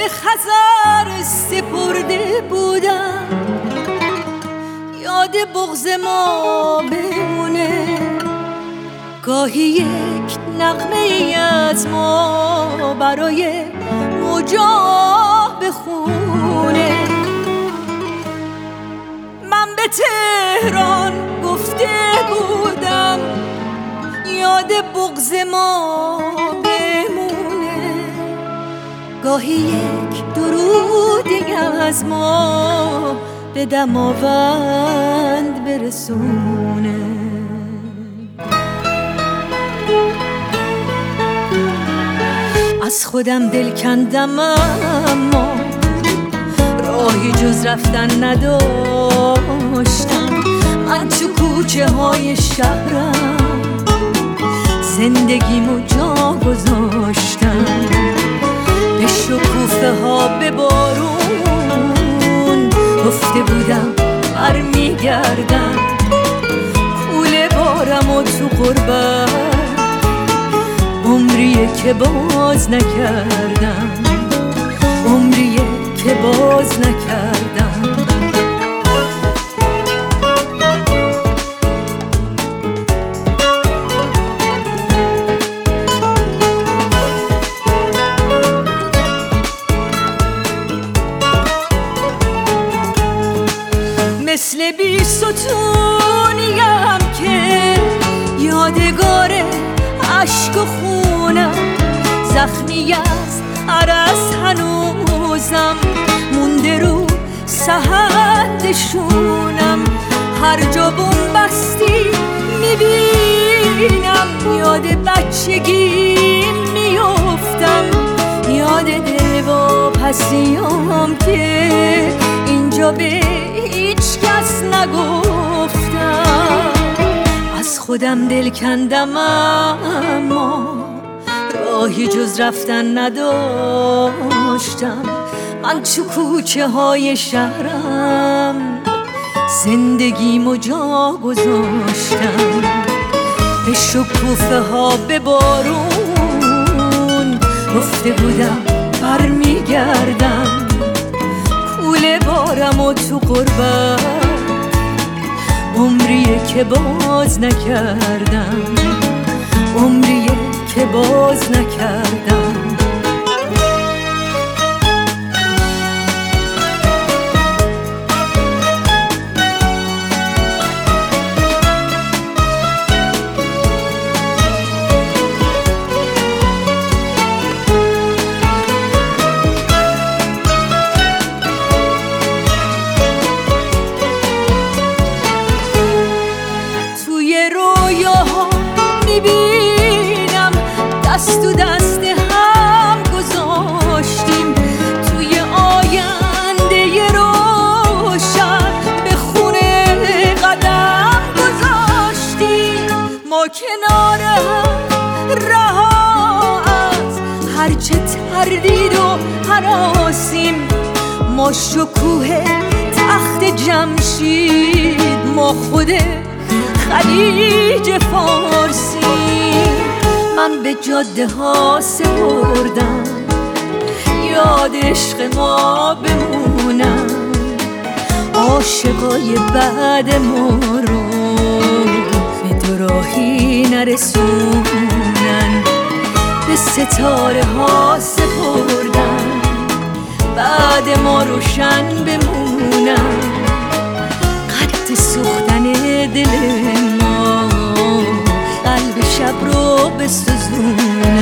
خزر سپرده بودم، یاد بغض ما بمونه. گاهی یک نغمه ای از ما برای موجا بخونه. من به تهران گفته بودم یاد بغض ما بمونه. گاهی یک درودی از ما به دماوند برسونه. از خودم دل کندم اما راهی جز رفتن نداشتم. من تو کوچه های شهرم زندگیمو جا گذاشتم. به شکوفه ها به بارون گفته بودم برمیگردم. کوله بارمو تو غربت عمریه که باز نکردم، عمریه که باز نکردم. مثل بی ستونیم که یادگار عشق و خونم، زخمی از عرس هنوزم مونده رو سهندشونم. هر جا بوم بستی میبینم یاد بچگی میافتم. یاد دلواپسیام که اینجا به هیچ کس نگفتم. از خودم دل کندم اما راهی جز رفتن نداشتم. من تو کوچه های شهرم زندگیمو جا گذاشتم. به شکوفه ها به بارون گفته بودم برمیگردم. کوله بارمو تو غربت عمریه که باز نکردم، عمریه که باز نکردم. میبینم دست تو دست هم گذاشتیم. توی آینده روشن به خونه قدم گذاشتیم. ما کنار هم رها از هرچه تردید و هراسیم. ما شکوه تخت جمشید، ما خود خلیج فارسی. من به جاده ها سپردم یاد عشق ما بمونم. عاشقای بعد ما رو به دوراهی نرسونن. به ستاره ها سپردم بعد ما روشن بمونم. قد سوختن دل ما قلب شب رو بسوزونم.